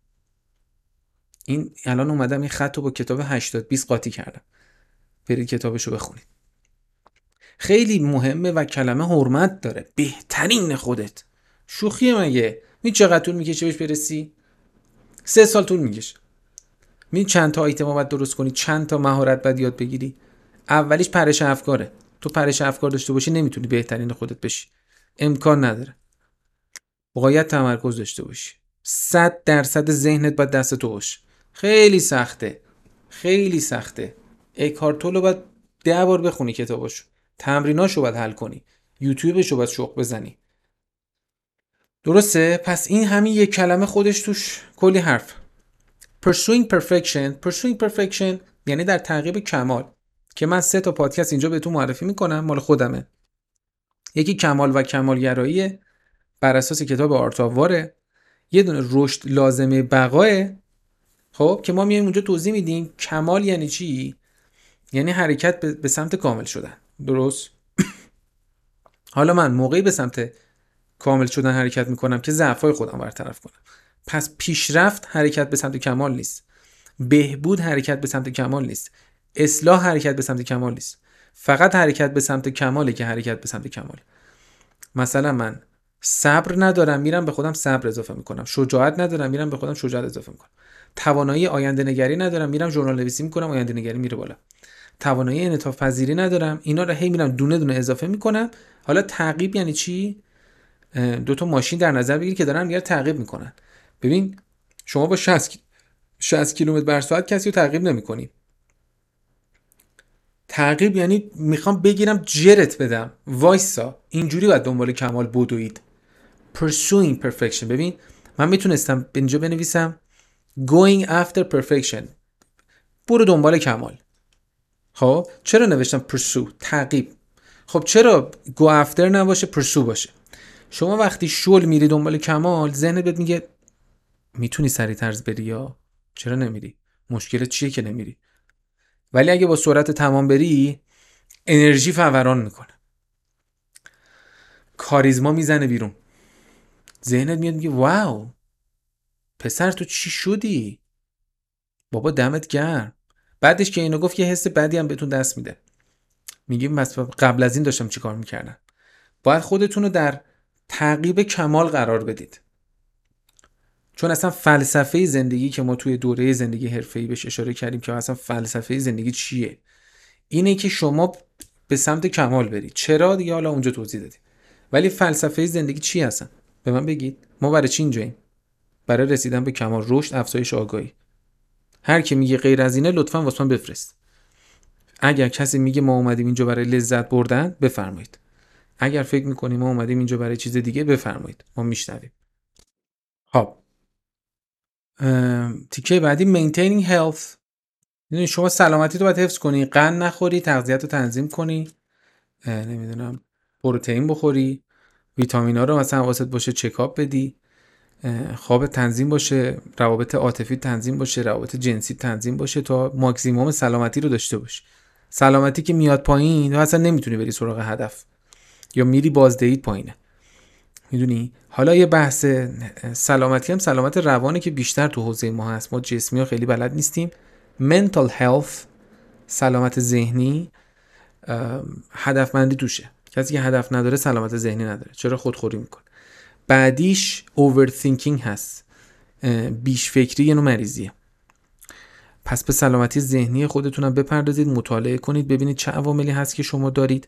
این الان اومدم این خط رو با کتاب هشتاد بیست قاطی کردم. برید کتابشو بخونید. خیلی مهمه و کلمه حرمت داره. بهترین خودت. شوخیه مگه؟ می چقدر طول میکشه بهش برسی؟ سه سال طول میکشه. می چند تا آیتم باید درست کنی، چند تا مهارت باید یاد بگیری. اولیش پرش افکاره. تو پرش افکار داشته باشی نمیتونی بهترین خودت بشی. امکان نداره. باید تمرکز داشته باشی. صد درصد ذهنت باید دست تو باشه. خیلی سخته. خیلی سخته. اکهارت تولو باید ده بار بخونی کتاباشو. تمریناشو باید حل کنی. یوتیوبشو باید شوق بزنی. درسته؟ پس این همین یک کلمه خودش توش کلی حرف. Pursuing perfection. Pursuing perfection یعنی در تعقیب کمال، که من سه تا پادکست اینجا بهتون معرفی میکنم، مال خودمه. یکی کمال و کمالگرایی بر اساس کتاب آرتاواره، یه دونه رشد لازمه بقاه. خب که ما میایم اونجا توضیح میدیم کمال یعنی چی؟ یعنی حرکت به سمت کامل شدن. درست؟ حالا من موقعی به سمت کامل شدن حرکت میکنم که ضعف‌های خودم برطرف کنم. پس پیشرفت حرکت به سمت کمال نیست. بهبود حرکت به سمت کمال نیست. اصلاح حرکت به سمت کمال نیست. فقط حرکت به سمت کماله که حرکت به سمت کمال. مثلا من صبر ندارم میرم به خودم صبر اضافه میکنم. شجاعت ندارم میرم به خودم شجاعت اضافه میکنم. توانایی آینده نگری ندارم میرم ژورنال نویسی میکنم، آینده نگری میره بالا. توانایی انعطاف پذیری ندارم، اینا رو هی میرم دونه دونه اضافه میکنم. حالا تعقیب یعنی چی؟ دو تا ماشین در نظر بگیر که دارن میگن تعقیب میکنن. ببین شما با شصت کیلومتر بر ساعت کسی رو تعقیب نمیکنی. تعقیب یعنی میخوام بگیرم جرت بدم، وایسا. اینجوری باید دنبال کمال بدوید. Pursuing perfection. ببین من میتونستم اینجا بنویسم Going after perfection. برو دنبال کمال. خب چرا نوشتم pursue؟ تعقیب. خب چرا go after نباشه pursue باشه؟ شما وقتی شل میری دنبال کمال، ذهنت بهت میگه میتونی سریع‌تر بری یا چرا نمیری؟ مشکلت چیه که نمیری؟ ولی اگه با سرعت تمام بری، انرژی فوران میکنه، کاریزما میزنه بیرون، ذهنت میاد میگه واو پسر تو چی شدی؟ بابا دمت گرم. بعدش که اینو گفت یه حس بدی هم بهتون دست میده. میگیم بس قبل از این داشتم چی کار میکردم. باید خودتون رو در تعقیب کمال قرار بدید. چون اصلا فلسفه زندگی که ما توی دوره زندگی حرفه‌ای بهش اشاره کردیم که اصلا فلسفه زندگی چیه؟ اینه که شما به سمت کمال برید. چرا دیگه حالا اونجا توضیح دادیم. ولی فلسفه زندگی چی هستن؟ به من بگید. ما برای چی اینجاییم؟ برای رسیدن به کمال، رشد، افزایش آگاهی. هر کی میگه غیر از اینه لطفاً واسه من بفرست. اگر کسی میگه ما اومدیم اینجا برای لذت بردن، بفرمایید. اگر فکر میکنیم ما اومدیم اینجا برای چیز دیگه، بفرمایید. ما میشنویم. خب تیکه بعدی maintaining health. یعنی شما سلامتی رو باید حفظ کنی، قند نخوری، تغذیت رو تنظیم کنی، نمیدونم پروتئین بخوری، ویتامینا رو مثلا واسط باشه چکاپ بدی، خواب تنظیم باشه، روابط عاطفی تنظیم باشه، روابط جنسی تنظیم باشه تا ماکسیموم سلامتی رو داشته باشی. سلامتی که میاد پایین تو اصلا نمیتونی بری سراغ هدف یا میری بازدهیت پایینه. میدونی؟ حالا یه بحث سلامتی هم سلامت روانه که بیشتر تو حوزه ما هست. ما جسمی ها خیلی بلد نیستیم. mental health سلامت ذهنی هدفمندی توشه. کسی که هدف نداره سلامت ذهنی نداره. چرا خودخوری میکنه. بعدیش overthinking هست. بیش فکری یه نوع مریضیه. پس به سلامتی ذهنی خودتونم بپردازید، مطالعه کنید، ببینید چه عواملی هست که شما دارید.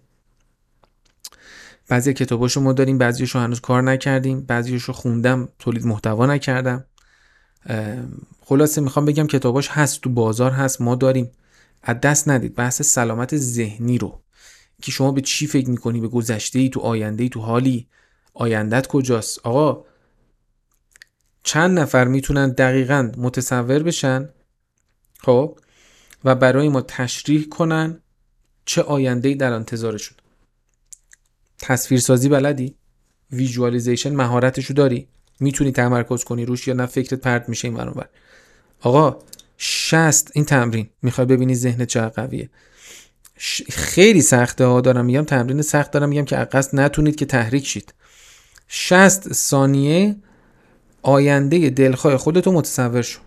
بعضی کتاباشو ما داریم، بعضیشو هنوز کار نکردیم، بعضیشو خوندم تولید محتوا نکردم. خلاصه میخوام بگم کتاباش هست، تو بازار هست، ما داریم. از دست ندید بحث سلامت ذهنی رو، که شما به چی فکر میکنی، به گذشته‌ای، تو آینده‌ای، تو حالی، آیندت کجاست. آقا چند نفر میتونن دقیقاً متصور بشن خب و برای ما تشریح کنن چه آینده‌ای در انتظارشون. تصویرسازی بلدی؟ ویژوالیزیشن مهارتشو داری؟ میتونی تمرکز کنی روش یا نه فکرت پرت میشه این برابر؟ آقا شصت این تمرین میخوای ببینی ذهنت چقدر قویه. ش... خیلی سخته ها، دارم میگم تمرین سخت، دارم میگم که عقص نتونید که تحریک شید. شصت ثانیه آینده دلخواه خودتو متصور شو.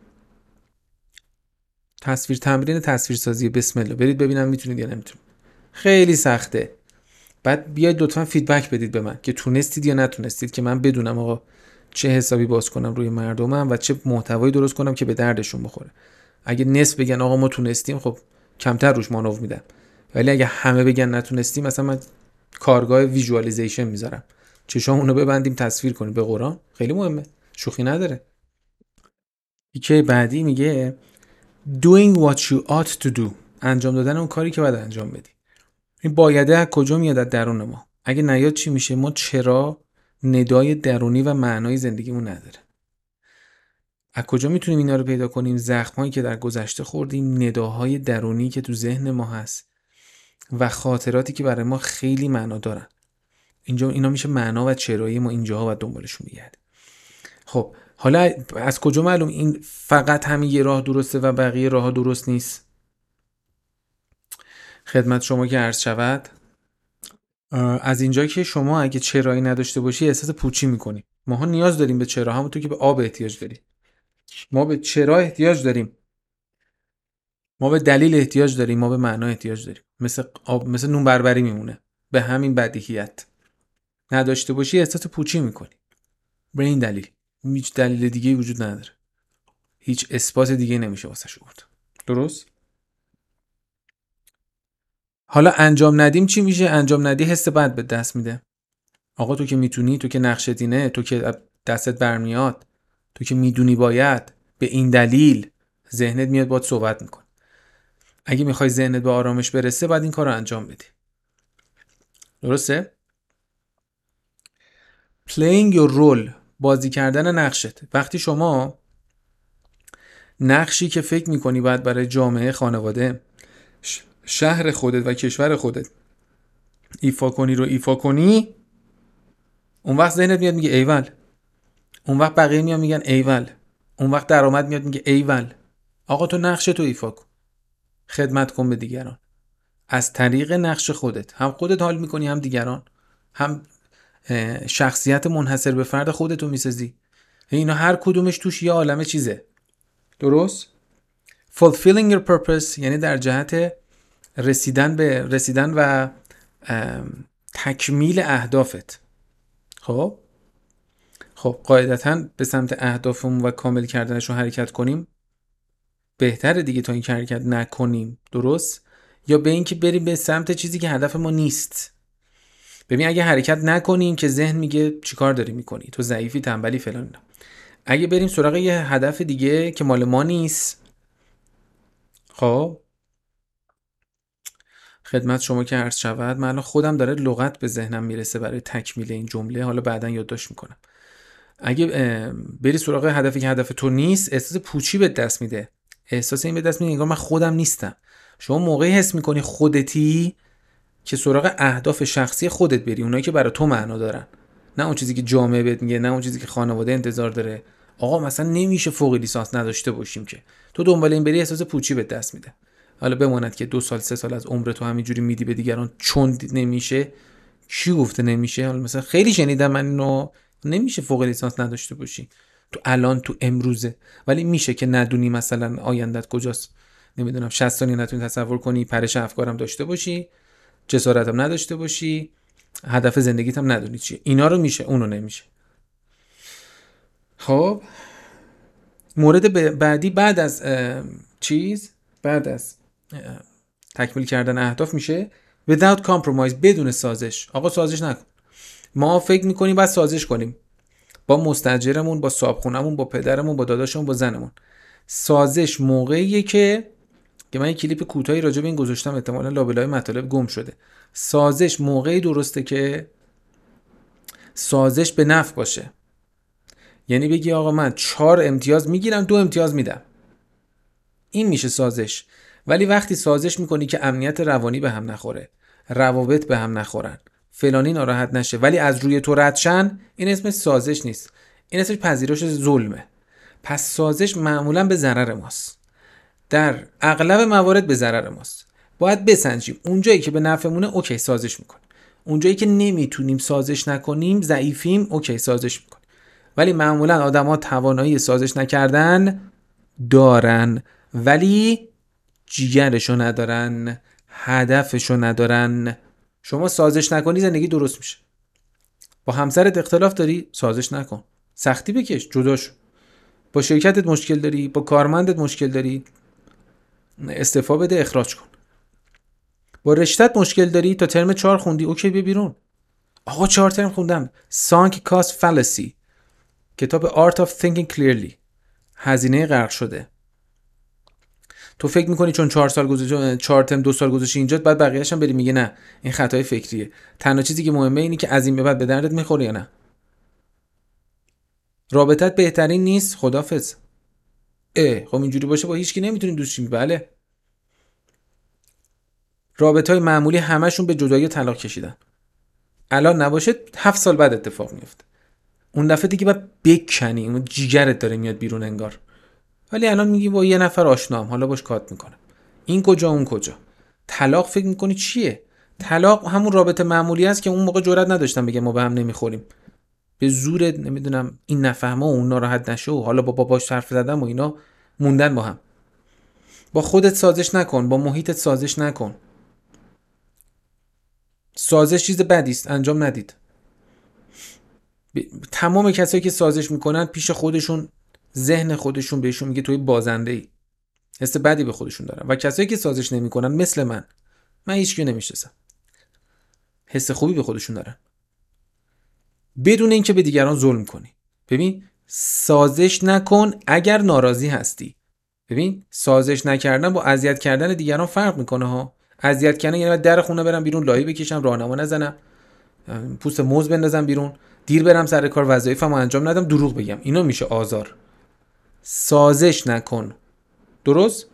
تصویر تمرین تصویرسازی، بسم الله، برید ببینم میتونید یا نمیتونید. خیلی سخته. بعد بیاید لطفا فیدبک بدید به من که تونستید یا نتونستید، که من بدونم آقا چه حسابی باز کنم روی مردمم و چه محتوایی درست کنم که به دردشون بخوره. اگه نصف بگن آقا ما تونستیم، خب کمتر روش مانور میدم. ولی اگه همه بگن نتونستیم، مثلا من کارگاه ویژوالیزیشن میذارم، چشامونو ببندیم تصویر کنیم. به قرآن خیلی مهمه، شوخی نداره. یکی بعدی میگه doing what you ought to do، انجام دادن اون کاری که باید انجام بدی. این بایده از کجا میاد؟ از درون ما. اگه نیاد چی میشه؟ ما چرا ندای درونی و معنای زندگیمون نداره. از کجا میتونیم اینا رو پیدا کنیم؟ زخمایی که در گذشته خوردیم، نداهای درونی که تو ذهن ما هست و خاطراتی که برای ما خیلی معنا دارن. اینجا اینا میشه معنا و چرایی ما اینجاها و دنبالشون میگردیم. خب حالا از کجا معلوم این فقط همین یه راه درسته و بقیه راه‌ها درست نیست؟ خدمت شما که عرض شود، از اینجا که شما اگه چرایی نداشته باشی احساس پوچی میکنی. ماها نیاز داریم به چرا، همونطور که به آب احتیاج داریم. ما به چرا احتیاج داریم، ما به دلیل احتیاج داریم، ما به معنا احتیاج داریم. مثل آب، مثل نون بربری میمونه. به همین بدیهیت نداشته باشی احساس پوچی میکنی به این دلیل. هیچ دلیل دیگه وجود نداره، هیچ اثبات دیگه نمیشه واسش آورد. درست؟ حالا انجام ندیم چی میشه؟ انجام ندی حس بد به دست میده. آقا تو که میتونی، تو که نقشت اینه، تو که دستت برمیاد، تو که میدونی باید، به این دلیل ذهنت میاد باهات صحبت میکنه. اگه میخوای ذهنت به آرامش برسه باید این کار رو انجام بدی. درسته؟ playing your role، بازی کردن نقشت. وقتی شما نقشی که فکر میکنی باید برای جامعه، خانواده، شهر خودت و کشور خودت ایفا کنی رو ایفا کنی، اون وقت ذهنت میاد میگه ایول. اون وقت بقیه میان میگن ایول. اون وقت درآمد میاد میگه ایول. آقا تو نقش تو ایفا کن، خدمت کن به دیگران از طریق نقش خودت. هم خودت حال میکنی، هم دیگران، هم شخصیت منحصر به فرد خودتو میسازی. اینا هر کدومش توش یه عالمه چیزه. درست؟ fulfilling your purpose یعنی در جهت رسیدن به رسیدن و تکمیل اهدافت. خب خب قاعدتاً به سمت اهدافمون و کامل کردنشون حرکت کنیم بهتره دیگه تا این که حرکت نکنیم. درست؟ یا به این که بریم به سمت چیزی که هدف ما نیست. ببین اگه حرکت نکنیم که ذهن میگه چیکار داری میکنی، تو ضعیفی، تنبلی، فلان. اگه بریم سراغ یه هدف دیگه که مال ما نیست، خب خدمت شما که عرض شود، من خودم داره لغت به ذهنم میرسه برای تکمیل این جمله، حالا بعداً یادداشت میکنم. اگه بری سراغ هدفی که هدف تو نیست، احساس پوچی به دست میده. احساس این به دست میده انگار من خودم نیستم. شما موقعی حس میکنی خودتی که سراغ اهداف شخصی خودت بری، اونایی که برای تو معنا دارن، نه اون چیزی که جامعه بهت میگه، نه اون چیزی که خانواده انتظار داره. آقا مثلا نمیشه فوق لیسانس نداشته باشیم که تو دنبال این بری، احساس پوچی به دست میده. حالا بماند که دو سال سه سال از عمر تو همینجوری میدی به دیگران چون نمیشه. کی گفته نمیشه؟ حالا مثلا خیلی شنیدم من اینو، نمیشه فوق لیسانس نداشته باشی تو الان، تو امروزه. ولی میشه که ندونی مثلا آیندت کجاست. نمیدونم شصت ثانیه نتونی تصور کنی، پرش افکارم داشته باشی، جسارتم نداشته باشی، هدف زندگیت هم ندونی چیه. اینا رو میشه، اونو نمیشه. خب مورد بعدی بعد از چیز بعد از تکمیل کردن اهداف میشه without compromise، بدون سازش. آقا سازش نکن. ما فکر میکنیم باید سازش کنیم، با مستاجرمون، با صاحبخونه‌مون، با پدرمون، با داداشمون، با زنمون. سازش موقعیه که که من یک کلیپ کوتاهی راجع به این گذاشتم، احتمالاً لابلای مطالب گم شده. سازش موقعی درسته که سازش به نفع باشه. یعنی بگی آقا من چهار امتیاز میگیرم، دو امتیاز میدم. این میشه سازش. ولی وقتی سازش میکنی که امنیت روانی به هم نخوره، روابط به هم نخورن، فلانی ناراحت نشه، ولی از روی تو رد شن، این اسمش سازش نیست. این اسمش پذیرش ظلمه. پس سازش معمولا به ضرر ماست. در اغلب موارد به ضرر ماست. باید بسنجیم. اونجایی که به نفعمونه اوکی سازش میکنیم. اونجایی که نمیتونیم سازش نکنیم، ضعیفیم، اوکی سازش میکنیم. ولی معمولا آدما توانایی سازش نکردن دارن ولی جیگرشو ندارن، هدفشو ندارن. شما سازش نکنی زندگی درست میشه. با همسرت اختلاف داری، سازش نکن، سختی بکش، جدا شو. با شرکتت مشکل داری، با کارمندت مشکل داری، استعفا بده، اخراج کن. با رشتت مشکل داری، تا ترم چهار خوندی، اوکی بیا بیرون. آقا چهار ترم خوندم. Sunk Cost Fallacy، کتاب Art of Thinking Clearly. هزینه غرق شده. تو فکر میکنی چون چهار سال گذشته، چهار ترم دو سال گذشته اینجا، بعد بقیه‌اش هم بری میگه نه این خطای فکریه. تنها چیزی که مهمه اینه که از این به بعد به دردت میخوره یا نه. رابطت بهترین نیست، خدافظ. اه خب اینجوری باشه با هیچ کی نمیتونین دوست شین. بله. رابطهای معمولی همشون به جدایی و طلاق کشیدن. الان نباشه هفت سال بعد اتفاق میفته. اون دفعه دیگه بعد بکنی، اون جیگرت داره میاد بیرون انگار. ولی الان میگی با یه نفر آشنام، حالا باش کات میکنم. این کجا اون کجا. طلاق فکر میکنی چیه؟ طلاق همون رابطه معمولی است که اون موقع جرئت نداشتم بگم ما به هم نمیخوریم. به زور نمیدونم این نفهمه و اون ناراحت نشه و حالا با باباش حرف زدم و اینا موندن با هم. با خودت سازش نکن، با محیطت سازش نکن. سازش چیز بدی است، انجام ندید. ب... تمام کسایی که سازش میکنن پیش خودشون، ذهن خودشون بهشون میگه توی بازنده‌ای. حس بدی به خودشون دارن. و کسایی که سازش نمیکنن مثل من، من هیچکی نمیشناسم، حس خوبی به خودشون دارن. بدون اینکه به دیگران ظلم کنی. ببین سازش نکن اگر ناراضی هستی. ببین سازش نکردن با اذیت کردن دیگران فرق میکنه ها. اذیت کردن یعنی در خونه برم بیرون، لایی بکشم، راهنما نزنم، پوست موز بندازم بیرون، دیر برم سر کار، وظایفمو انجام ندم، دروغ بگم. اینا میشه آزار. سازش نکن. درست؟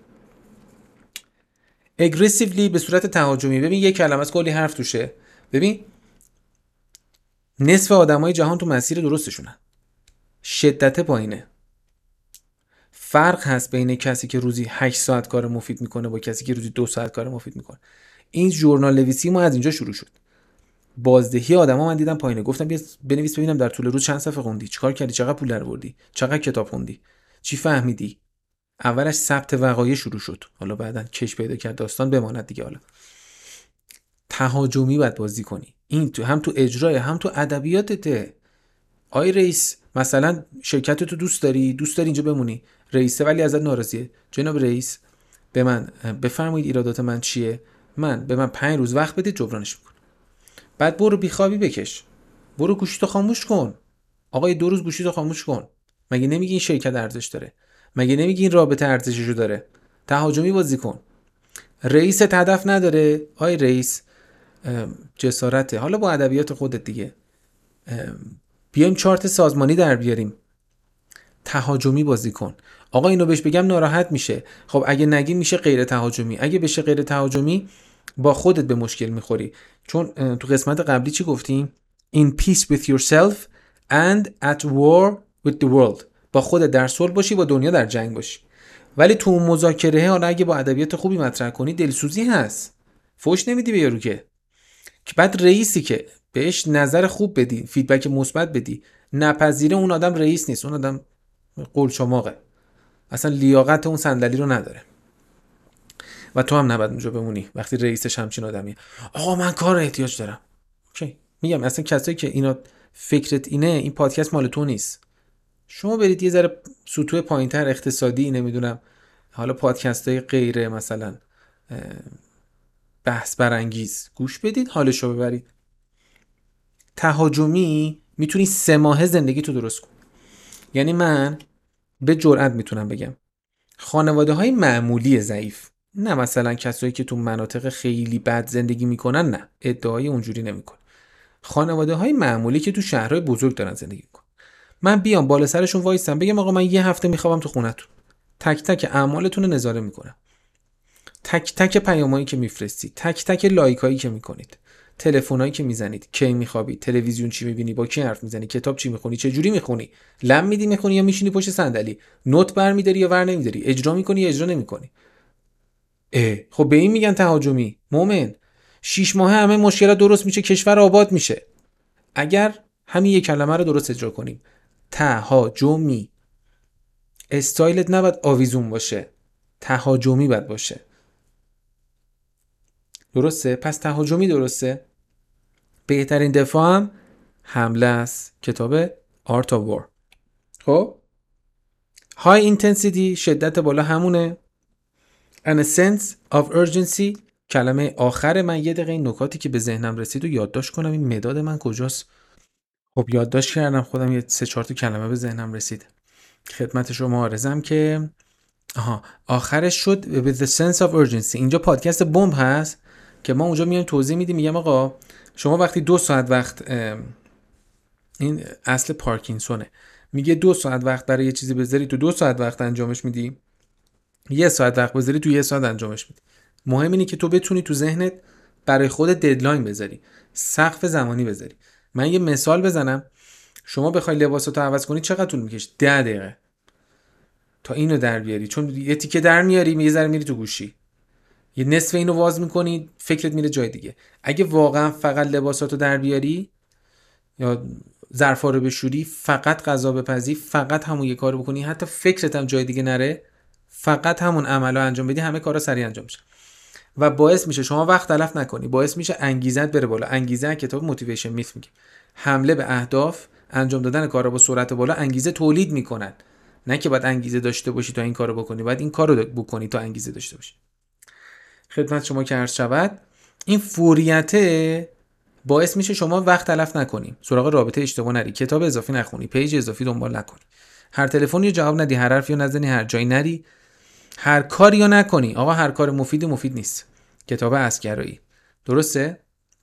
اگریسیولی به صورت تهاجمی. ببین یک کلمه از کلی حرف توشه. ببین نصف آدمای جهان تو مسیر درستشونن. شدت پایینه. فرق هست بین کسی که روزی هشت ساعت کار مفید میکنه با کسی که روزی دو ساعت کار مفید میکنه. این ژورنال نویسی ما از اینجا شروع شد. بازدهی آدما من دیدم پایینه. گفتم بیا بنویس ببینم در طول روز چند صفحه خوندی، چیکار کردی، چقدر پول درآوردی، چقدر کتاب خوندی، چی فهمیدی. اولش ثبت وقایع شروع شد، حالا بعدن کش پیدا کرد داستان بماند دیگه. حالا تهاجمی باید بازی کنی. این تو هم تو اجرای هم تو ادبیاتته. آی رئیس مثلا شرکت تو دوست داری، دوست داری اینجا بمونی، رئیسه ولی ازت ناراضیه. جناب رئیس به من بفرمایید ایرادات من چیه، من به من پنج روز وقت بدید جبرانش میکنم. بعد برو بیخوابی بکش، برو گوشیتو خاموش کن. آقای دو روز گوشیتو خاموش کن. مگه نمیگی این شرکت ارزش داره؟ مگه نمیگی این رابطه ارزششو داره؟ تهاجمی بازی کن. رئیست هدف نداره. آی رئیس جسارته. حالا با ادبیات خودت دیگه بیایم چارت سازمانی در بیاریم. تهاجمی بازی کن. آقا اینو بهش بگم ناراحت میشه. خب اگه نگی میشه غیر تهاجمی. اگه بشه غیر تهاجمی با خودت به مشکل میخوری. چون تو قسمت قبلی چی گفتیم؟ In peace with yourself and at war with the world. با خودت در صلح باشی، با دنیا در جنگ باشی. ولی تو اون مذاکره حالا اگه با ادبیات خوبی مطرح کنی دلسوزی هست. فوش نمیدی به یارو که. بعد رئیسی که بهش نظر خوب بدی، فیدبک مثبت بدی، نپذیره، اون آدم رئیس نیست، اون آدم قولچماقه، اصلا لیاقت اون صندلی رو نداره. و تو هم نباید اونجا بمونی وقتی رئیسش همچین آدمیه. آقا من کار احتیاج دارم. اوکی. میگم اصلا کسایی که اینا فکرت اینه، این پادکست مال تو نیست. شما برید یه ذره سطوح پایینتر اقتصادی، نمیدونم حالا پادکستای غیره مثلا بحث برانگیز گوش بدید، حالشو ببرید. تهاجمی میتونی سه ماهه زندگی تو درست کنی. یعنی من به جرئت میتونم بگم خانواده های معمولی ضعیف، نه مثلا کسایی که تو مناطق خیلی بد زندگی میکنن، نه ادعای اونجوری نمیکنه، خانواده های معمولی که تو شهرهای بزرگ دارن زندگی میکنن، من بیام بالا سرشون وایسم بگم آقا من یه هفته میخوام تو خونتون، تک تک اعمالتون رو نظاره میکنم، تک تک پیامایی که میفرستید، تک تک لایکایی که میکنید، تلفنایی که میزنید، کی میخوابی، تلویزیون چی میبینی، با کی حرف میزنی، کتاب چی میخونی، چه جوری میخونی، لم میدی میخونی یا میشینی پشت صندلی، نوت برمیداری یا ور نمیداری، اجرا میکنی یا اجرا نمیکنی. اه خب به این میگن تهاجمی. مومن شش ماهه همه مشکلات درست میشه، کشور آباد میشه. اگر همین یک کلمه رو درست اجرا کنیم، تهاجمی. استایلت نباید آویزون باشه، تهاجمی باید باشه. درسته؟ پس تهاجمی درسته. بهترین دفاع هم حمله است. کتاب Art of War. خب High intensity شدت بالا همونه. And a sense of urgency کلمه آخر. من یه دقیقه این نکاتی که به ذهنم رسید و یادداشت کنم. این مداد من کجاست؟ خب یادداشت کردم خودم، یه سه چهار تا کلمه به ذهنم رسید خدمت شما عرضم که آها آخرش شد with the sense of urgency. اینجا پادکست بمب هست که ما اونجا میایم توضیح میدیم، میگم آقا شما وقتی دو ساعت وقت، این اصل پارکینسونه، میگه دو ساعت وقت برای یه چیزی بذاری تو دو ساعت وقت انجامش میدی، یه ساعت وقت بذاری تو یه ساعت انجامش میدی. مهم اینه که تو بتونی تو ذهنت برای خودت ددلاین بذاری، سقف زمانی بذاری. من یه مثال بزنم، شما بخوای لباساتو عوض کنی چقدر طول میکشه؟ ده دقیقه تا اینو در بیاری، چون یه تیکه در میاری یه ذره میری تو گوشی، یه نصف اینو واز میکنی فکرت میره جای دیگه. اگه واقعا فقط لباساتو در بیاری یا ظرفا رو بشوری، فقط غذا بپزی، فقط همون یه کارو بکنی، حتی فکرت هم جای دیگه نره، فقط همون عملو انجام بدی، همه کارا سریع انجام میشه و باعث میشه شما وقت تلف نکنی، باعث میشه انگیزت بره بالا. انگیزه کتاب موتیویشن میث میگه حمله به اهداف، انجام دادن کارا با سرعت بالا انگیزه تولید میکنن. نه که باید انگیزه داشته باشی تا این کارو بکنی، باید این کارو بکنی تا انگیزه داشته باشی. خدمت شما که عرض شود، این فوریت باعث میشه شما وقت تلف نکنی، سراغ رابطه اشتباه نری، کتاب اضافی نخونی، پیج اضافی دنبال نکنی، هر تلفنی جواب ندی، هر حرفی نزنی، هر جایی نری، هر کاریو نکنی. آقا هر کار مفیدی مفید نیست. کتاب اسگرایی. درسته؟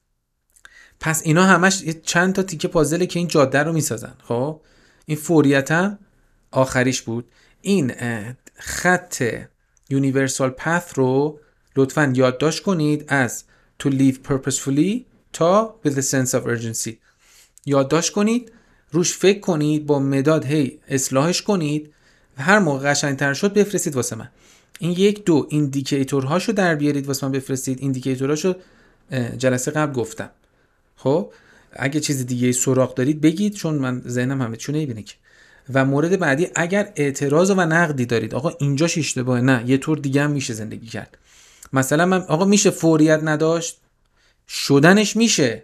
پس اینا همش چند تا تیکه پازله که این جاده رو میسازن. خب این فوریت هم آخریش بود. این خط یونیورسال پث رو لطفاً یادداشت کنید، از to live purposefully تا with a sense of urgency. یادداشت کنید، روش فکر کنید، با مداد هی اصلاحش کنید و هر موقع قشنگ‌تر شد بفرستید واسه من. این یک دو ایندیکیتورهاشو در بیارید واسه من بفرستید. ایندیکیتورهاشو جلسه قبل گفتم. خب اگه چیز دیگه سراغ دارید بگید، چون من ذهنم همه چیو نمیبینه که. و مورد بعدی، اگر اعتراض و نقدی دارید، آقا اینجاش اشتباهه، نه یه طور دیگه هم میشه زندگی کرد. مثلا من آقا میشه فوریت نداشت، شدنش میشه،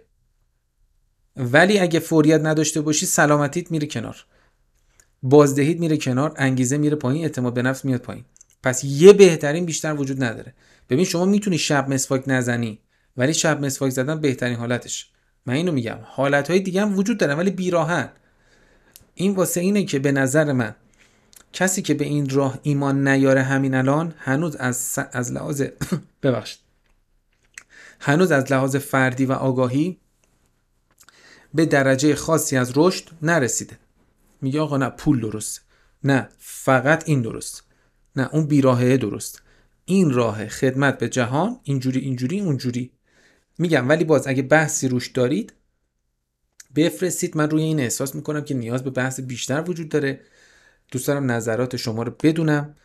ولی اگه فوریت نداشته باشی سلامتیت میره کنار، بازدهیت میره کنار، انگیزه میره پایین، اعتماد به نفس میاد پایین. پس یه بهترین بیشتر وجود نداره. ببین شما میتونی شب مسواک نزنی، ولی شب مسواک زدن بهترین حالتش. من اینو میگم، حالتهای دیگه هم وجود داره ولی بیراهن. این واسه اینه که به نظر من کسی که به این راه ایمان نیاره همین الان، هنوز از از لحاظ ببخشید هنوز از لحاظ فردی و آگاهی به درجه خاصی از رشد نرسیده. میگه آقا نه پول درست، نه فقط این درست، نه اون بیراهه درست، این راه خدمت به جهان اینجوری اینجوری اونجوری. میگم ولی باز اگه بحثی روش دارید بفرستید، من روی این احساس میکنم که نیاز به بحث بیشتر وجود داره. دوست دارم نظرات شما رو بدونم.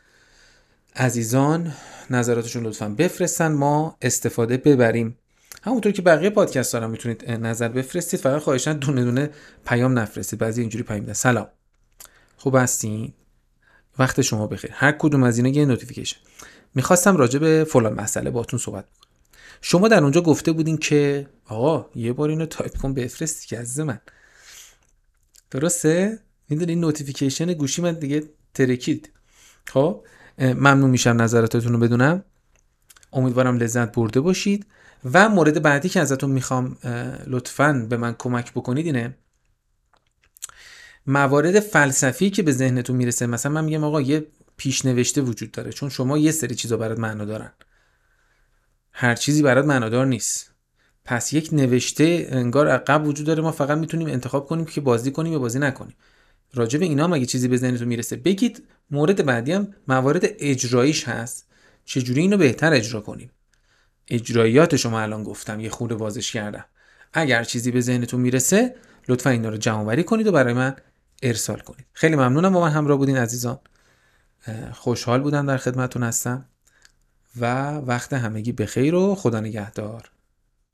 عزیزان نظراتشون لطفاً بفرستن، ما استفاده ببریم. همونطور که بقیه پادکست دارم میتونید نظر بفرستید، فقط خواهشاً دونه دونه پیام نفرستید. بعضی اینجوری پیام میدن سلام خوب هستین، وقت شما بخیر. هر کدوم از اینا یه نوتیفیکیشن. میخواستم راجع به فلان مسئله باهاتون صحبت کنم. شما در اونجا گفته بودین که آقا یه بار اینو تایپ کن بفرستی که از من. درسته؟ میدونی این نوتیفیکیشن گوشی من دیگه ترکید. خب ممنون میشم نظراتتون رو بدونم. امیدوارم لذت برده باشید. و مورد بعدی که ازتون میخوام لطفاً به من کمک بکنید اینه، موارد فلسفی که به ذهنتون میرسه، مثلا من میگم آقا یه پیشنوشته وجود داره، چون شما یه سری چیزا برات معنا دارن، هر چیزی برات معنادار نیست، پس یک نوشته انگار عقب وجود داره، ما فقط میتونیم انتخاب کنیم که بازی کنیم یا بازی نکنیم. راجع به اینا هم اگه چیزی به ذهنتون میرسه بگید. مورد بعدی هم موارد اجراییش هست، چجوری اینو بهتر اجرا کنیم. اجراییات شما الان گفتم، یه خورده بازش کردم. اگر چیزی به ذهنتون میرسه لطفا اینا رو جمع‌آوری کنید و برای من ارسال کنید. خیلی ممنونم با من همراه بودین عزیزان، خوشحال بودم در خدمتتون هستم و وقت همگی بخیر و خدا نگهدار.